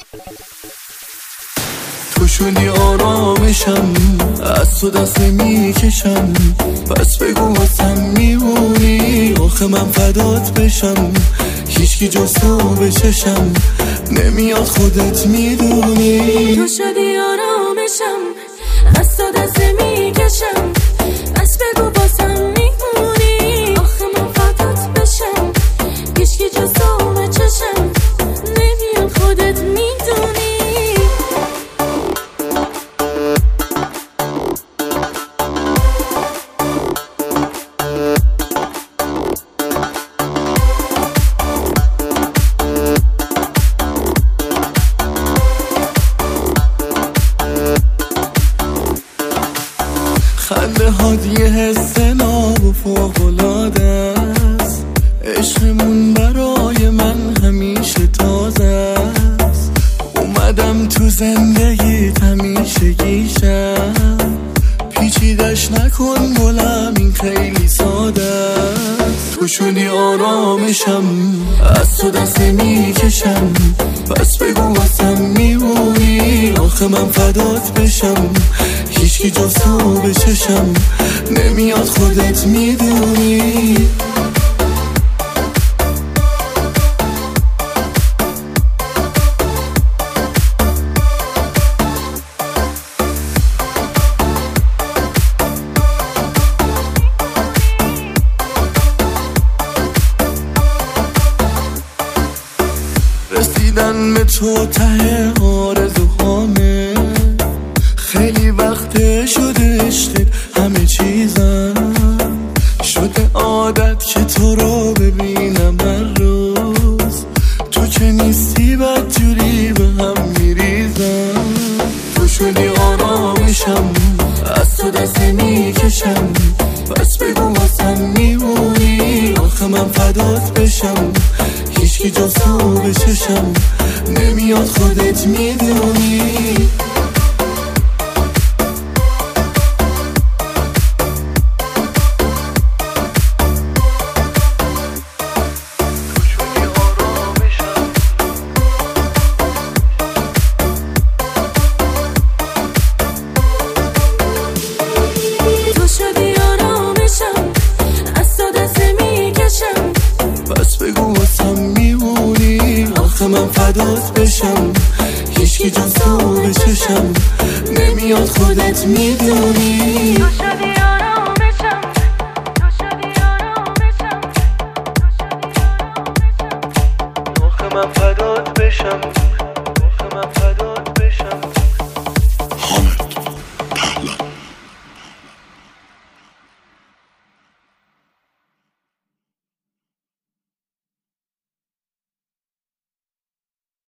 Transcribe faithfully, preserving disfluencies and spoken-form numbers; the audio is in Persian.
تو شدی آرامشم، از تو دست میکشم، پس بگو واسم میمونی، آخه من فدات بشم، هیچکی جز تو به چشم نمیاد خودت میدونی. تو شدی آرامشم، از تو دست میکشم، پس بگو واسم میمونی، آخه من فدات بشم، هیچکی جز تو به چشم نمیاد خودت میدونی. خنده هات یه حس ناب و فوق‌العاده است، عشقمون برای من همیشه تازه است، اومدم تو زندگیت همیشه گیشم، پیچیدش نکن گلم این خیلی ساده است. تو شدی آرامشم، از تو دست میکشم، پس بگو واسم میمونی، آخه من فدات بشم، هیچکی جز تو به چشم نمیاد خودت میدونی. رسیدن به تو ته آرزوهامه، خیلی وقت شده عشقت همه چیزم، شده عادت که تو رو ببینم هر روز، تو که نیستی بدجوری به هم میریزم. تو شدی آرامشم، از تو دست میکشم، پس بگو واسم میمونی، آخه من فدات بشم، هیچکی جز تو به چشم نمیاد خودت میدونی. پس بگو واسم میمونی، آخه من فدات بشم، هیچکی جز تو به چشم نمیاد خودت میدونی. تو شدی آرامشم، تو شدی آرامشم، آخه من فدات بشم، آخه من فدات بشم.